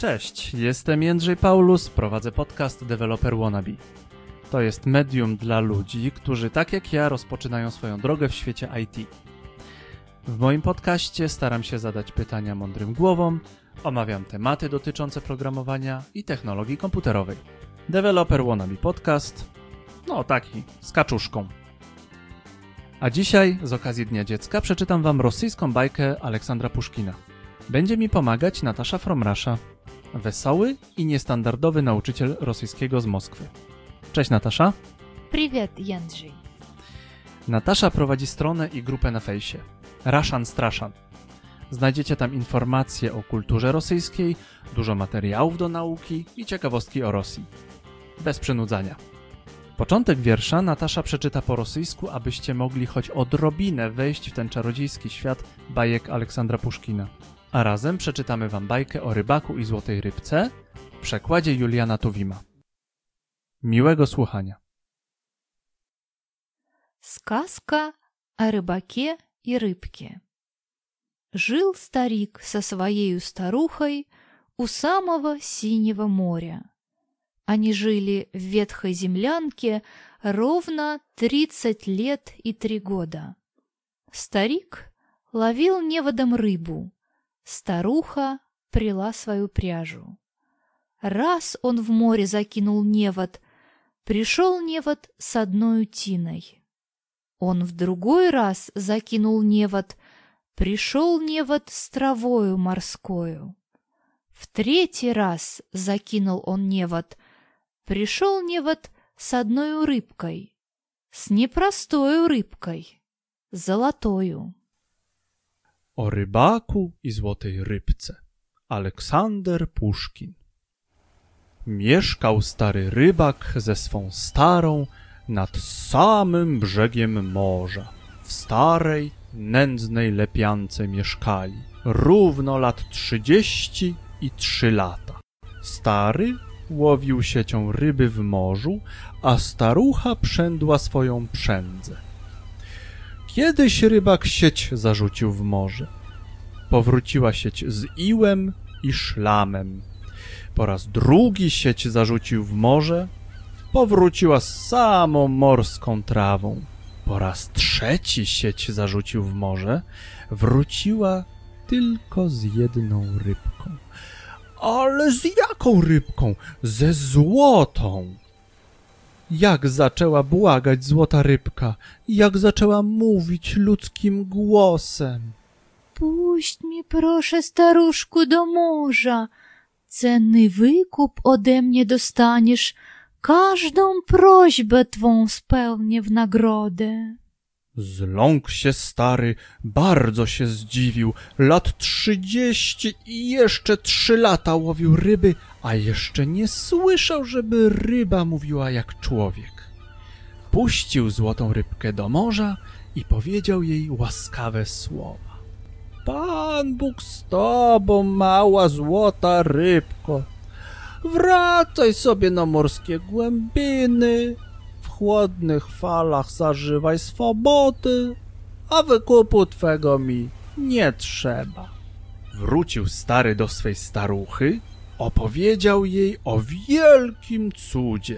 Cześć, jestem Jędrzej Paulus, prowadzę podcast Developer Wannabe. To jest medium dla ludzi, którzy tak jak ja rozpoczynają swoją drogę w świecie IT. W moim podcaście staram się zadać pytania mądrym głowom, omawiam tematy dotyczące programowania i technologii komputerowej. Developer Wannabe podcast, taki, z kaczuszką. A dzisiaj, z okazji Dnia Dziecka, przeczytam wam rosyjską bajkę Aleksandra Puszkina. Będzie mi pomagać Natasza from Russia, wesoły i niestandardowy nauczyciel rosyjskiego z Moskwy. Cześć Natasza. Привет, Jędrzej. Natasza prowadzi stronę i grupę na fejsie Russian Strashan. Znajdziecie tam informacje o kulturze rosyjskiej, dużo materiałów do nauki i ciekawostki o Rosji. Bez przynudzania. Początek wiersza Natasza przeczyta po rosyjsku, abyście mogli choć odrobinę wejść w ten czarodziejski świat bajek Aleksandra Puszkina. A razem przeczytamy wam bajkę o rybaku i złotej rybce w przekładzie Juliana Tuwima. Miłego słuchania. Сказка о рыбаке и рыбке. Жил старик со своей старухой у самого синего моря. Они жили в ветхой землянке ровно 30 лет и 3 года. Старик ловил неводом рыбу, старуха пряла свою пряжу. Раз он в море закинул невод, пришел невод с одной утиной. Он в другой раз закинул невод, пришел невод с травою морскою. В третий раз закинул он невод, пришел невод с одной рыбкой, с непростою рыбкой, золотою. O rybaku i złotej rybce. Aleksander Puszkin. Mieszkał stary rybak ze swą starą nad samym brzegiem morza. W starej, nędznej lepiance mieszkali. Równo lat 33 lata. Stary łowił siecią ryby w morzu, a starucha przędła swoją przędzę. Kiedyś rybak sieć zarzucił w morze. Powróciła sieć z iłem i szlamem. Po raz drugi sieć zarzucił w morze. Powróciła z samą morską trawą. Po raz trzeci sieć zarzucił w morze. Wróciła tylko z jedną rybką. Ale z jaką rybką? Ze złotą! Jak zaczęła błagać złota rybka, jak zaczęła mówić ludzkim głosem. Puść mi proszę staruszku do morza, cenny wykup ode mnie dostaniesz, każdą prośbę twą spełnię w nagrodę. Zląkł się stary, bardzo się zdziwił. Lat 30 i jeszcze 3 lata łowił ryby, a jeszcze nie słyszał, żeby ryba mówiła jak człowiek. Puścił złotą rybkę do morza i powiedział jej łaskawe słowa. Pan Bóg z tobą, mała złota rybko. Wracaj sobie na morskie głębiny. W chłodnych falach zażywaj swobody, a wykupu twego mi nie trzeba. Wrócił stary do swej staruchy, opowiedział jej o wielkim cudzie.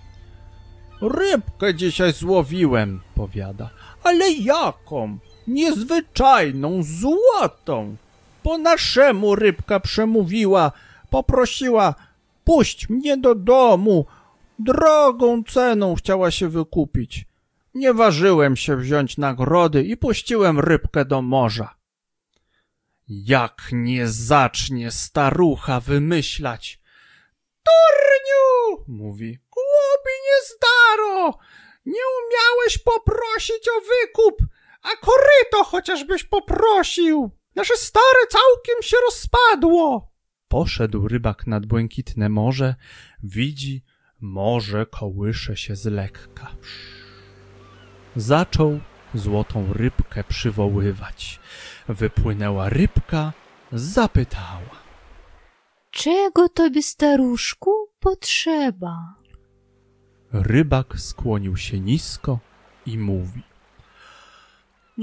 Rybkę dzisiaj złowiłem, powiada, ale jaką? Niezwyczajną, złotą. Po naszemu rybka przemówiła, poprosiła, puść mnie do domu. Drogą ceną chciała się wykupić. Nie ważyłem się wziąć nagrody i puściłem rybkę do morza. Jak nie zacznie starucha wymyślać. Turniu, mówi, głupi niezdaro, nie umiałeś poprosić o wykup, a koryto chociażbyś poprosił. Nasze stare całkiem się rozpadło. Poszedł rybak nad błękitne morze, widzi, morze kołysze się z lekka. Zaczął złotą rybkę przywoływać. Wypłynęła rybka, zapytała. Czego tobie, staruszku, potrzeba? Rybak skłonił się nisko i mówi.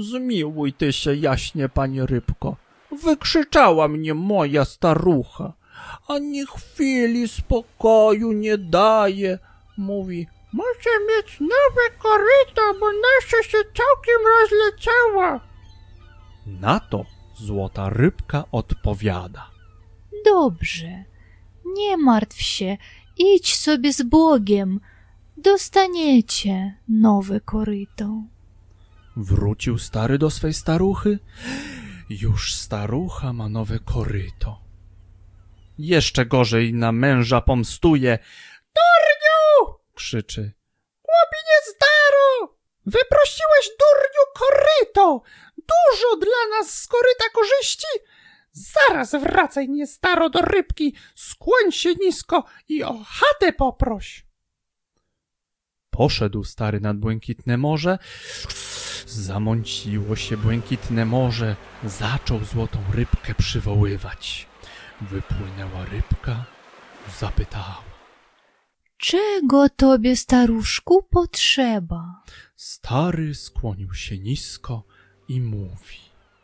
Zmiłuj ty się jaśnie, pani rybko. Wykrzyczała mnie moja starucha. ani chwili spokoju nie daje. Mówi: muszę mieć nowe koryto, bo nasze się całkiem rozleciało. Na to złota rybka odpowiada: Dobrze, nie martw się, idź sobie z Bogiem, dostaniecie nowe koryto. Wrócił stary do swej staruchy. Już starucha ma nowe koryto. Jeszcze gorzej na męża pomstuje. Durniu! Krzyczy. Głopinie staro! Wyprosiłeś, durniu, koryto! Dużo dla nas z koryta korzyści! Zaraz wracaj, nie staro, do rybki, skłoń się nisko i o chatę poproś. Poszedł stary nad błękitne morze. Zamąciło się błękitne morze. Zaczął złotą rybkę przywoływać. Wypłynęła rybka, zapytała: Czego tobie, staruszku, potrzeba? Stary skłonił się nisko i mówi: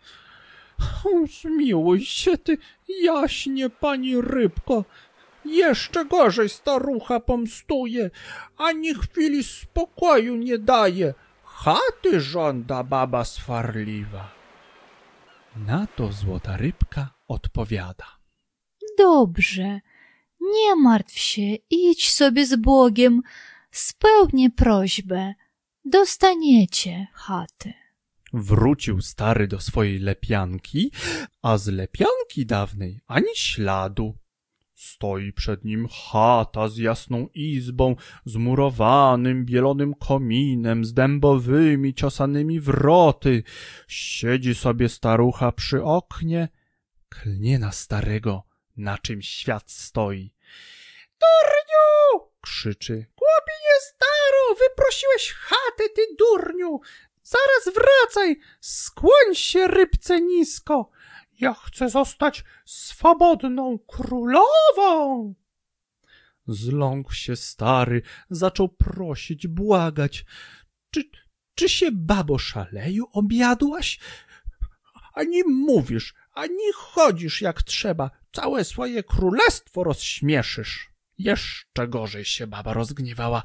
zmiłuj się ty, jaśnie pani rybko. Jeszcze gorzej starucha pomstuje, ani chwili spokoju nie daje. Chaty żąda baba swarliwa. Na to złota rybka odpowiada: Dobrze, nie martw się, idź sobie z Bogiem, spełnię prośbę, dostaniecie chatę. Wrócił stary do swojej lepianki, a z lepianki dawnej ani śladu. Stoi przed nim chata z jasną izbą, z murowanym, bielonym kominem, z dębowymi, ciosanymi wroty. Siedzi sobie starucha przy oknie, klnie na starego, na czym świat stoi. Durniu! Krzyczy. Głopinie staro, wyprosiłeś chatę, ty durniu! Zaraz wracaj, skłoń się rybce nisko. Ja chcę zostać swobodną królową. Zląkł się stary, zaczął prosić, błagać. Czy się, babo, szaleju objadłaś? Ani mówisz, ani chodzisz jak trzeba. Całe swoje królestwo rozśmieszysz. Jeszcze gorzej się baba rozgniewała.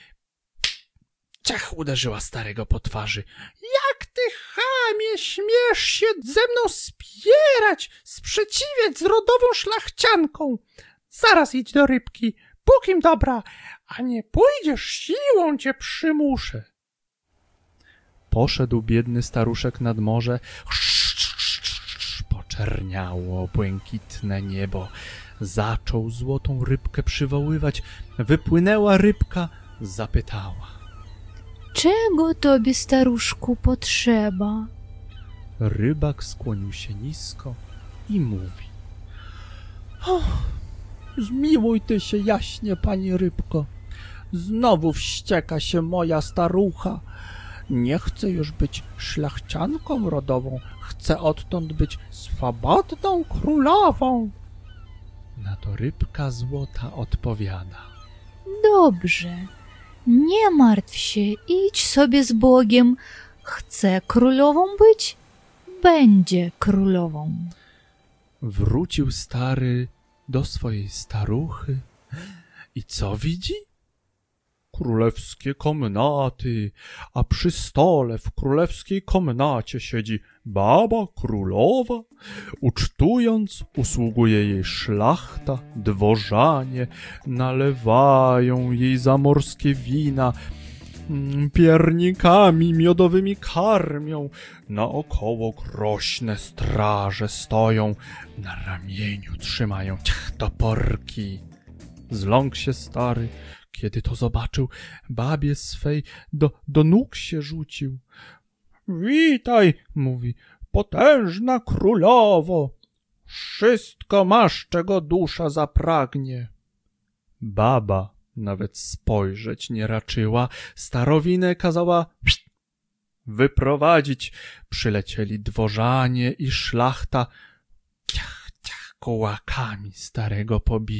Ciach uderzyła starego po twarzy. Jak ty, chamie, śmiesz się ze mną spierać, sprzeciwiać z rodową szlachcianką? Zaraz idź do rybki, pókim dobra, a nie pójdziesz, siłą cię przymuszę. Poszedł biedny staruszek nad morze. Poczerniało błękitne niebo. Zaczął złotą rybkę przywoływać. Wypłynęła rybka, zapytała: Czego tobie, staruszku, potrzeba? Rybak skłonił się nisko i mówi: zmiłuj ty się, jaśnie pani rybko. Znowu wścieka się moja starucha. Nie chcę już być szlachcianką rodową. Chcę odtąd być swobodną królową. Na to rybka złota odpowiada: Dobrze, nie martw się, idź sobie z Bogiem. Chce królową być? Będzie królową. Wrócił stary do swojej staruchy i co widzi? Królewskie komnaty, a przy stole w królewskiej komnacie siedzi baba królowa. Ucztując, usługuje jej szlachta, dworzanie, nalewają jej zamorskie wina, piernikami miodowymi karmią, naokoło groźne straże stoją, na ramieniu trzymają toporki. Zląkł się stary, kiedy to zobaczył, babie swej do nóg się rzucił. Witaj, mówi, potężna królowo, wszystko masz, czego dusza zapragnie. Baba nawet spojrzeć nie raczyła, starowinę kazała wyprowadzić. Przylecieli dworzanie i szlachta, ciach, ciach, kołakami starego pobili.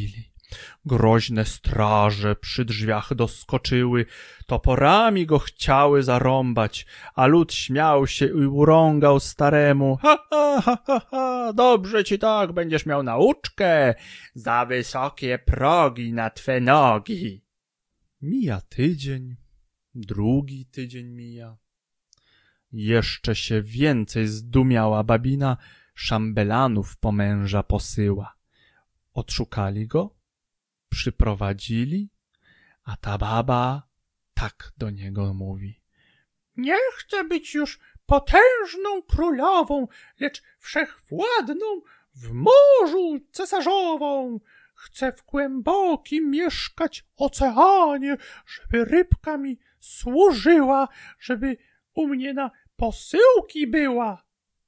Groźne straże przy drzwiach doskoczyły, toporami go chciały zarąbać, a lud śmiał się i urągał staremu. Ha, ha, ha, ha, ha, dobrze ci tak, będziesz miał nauczkę, za wysokie progi na twe nogi. Mija tydzień, drugi tydzień mija. Jeszcze się więcej zdumiała babina, szambelanów po męża posyła. Odszukali go, przyprowadzili, a ta baba tak do niego mówi. Nie chcę być już potężną królową, lecz wszechwładną w morzu cesarzową. Chcę w głębokim mieszkać oceanie, żeby rybka mi służyła, żeby u mnie na posyłki była.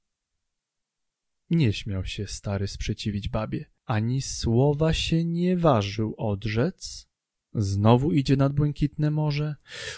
Nie śmiał się stary sprzeciwić babie, ani słowa się nie ważył odrzec. Znowu idzie nad błękitne morze.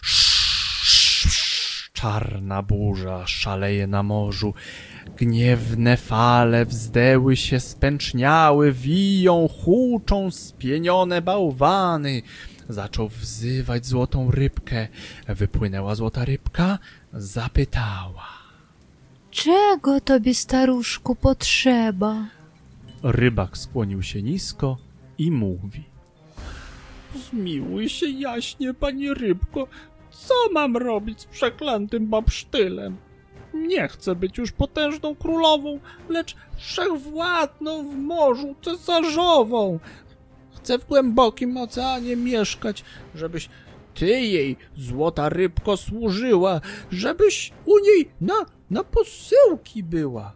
Czarna burza szaleje na morzu. Gniewne fale wzdęły się, spęczniały, wiją, huczą spienione bałwany. Zaczął wzywać złotą rybkę. Wypłynęła złota rybka, zapytała. Czego tobie, staruszku, potrzeba? Rybak skłonił się nisko i mówi. Zmiłuj się jaśnie, pani rybko, co mam robić z przeklętym babsztylem? Nie chcę być już potężną królową, lecz wszechwładną w morzu cesarzową. Chcę w głębokim oceanie mieszkać, żebyś ty jej, złota rybko, służyła, żebyś u niej na posyłki była.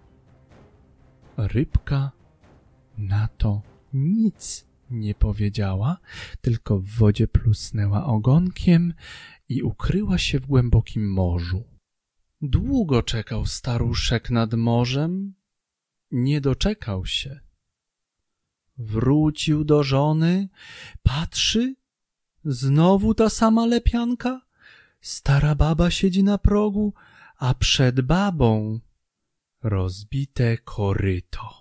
Rybka na to nic nie powiedziała, tylko w wodzie plusnęła ogonkiem i ukryła się w głębokim morzu. Długo czekał staruszek nad morzem, nie doczekał się. Wrócił do żony, patrzy, znowu ta sama lepianka, stara baba siedzi na progu, a przed babą rozbite koryto.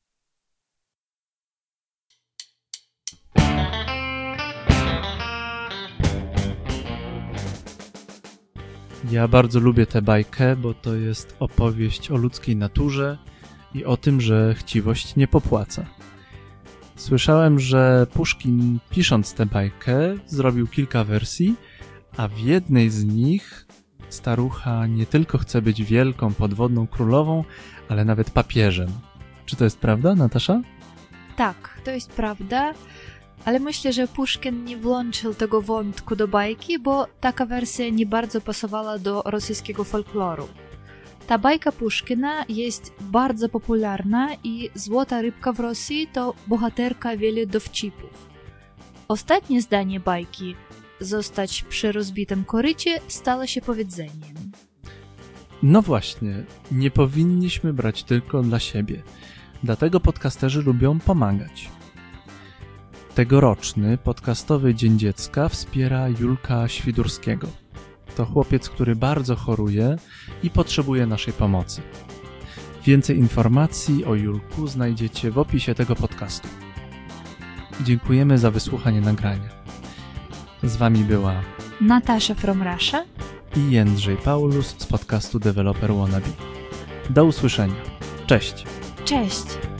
Ja bardzo lubię tę bajkę, bo to jest opowieść o ludzkiej naturze i o tym, że chciwość nie popłaca. Słyszałem, że Puszkin, pisząc tę bajkę, zrobił kilka wersji, a w jednej z nich starucha nie tylko chce być wielką podwodną królową, ale nawet papieżem. Czy to jest prawda, Natasza? Tak, to jest prawda, ale myślę, że Puszkin nie włączył tego wątku do bajki, bo taka wersja nie bardzo pasowała do rosyjskiego folkloru. Ta bajka Puszkina jest bardzo popularna i złota rybka w Rosji to bohaterka wielu dowcipów. Ostatnie zdanie bajki „zostać przy rozbitym korycie” stało się powiedzeniem. No właśnie, nie powinniśmy brać tylko dla siebie. Dlatego podcasterzy lubią pomagać. Tegoroczny podcastowy Dzień Dziecka wspiera Julka Świdurskiego. To chłopiec, który bardzo choruje i potrzebuje naszej pomocy. Więcej informacji o Julku znajdziecie w opisie tego podcastu. Dziękujemy za wysłuchanie nagrania. Z wami była Natasza from Russia i Jędrzej Paulus z podcastu Developer Wannabe. Do usłyszenia. Cześć! Cześć!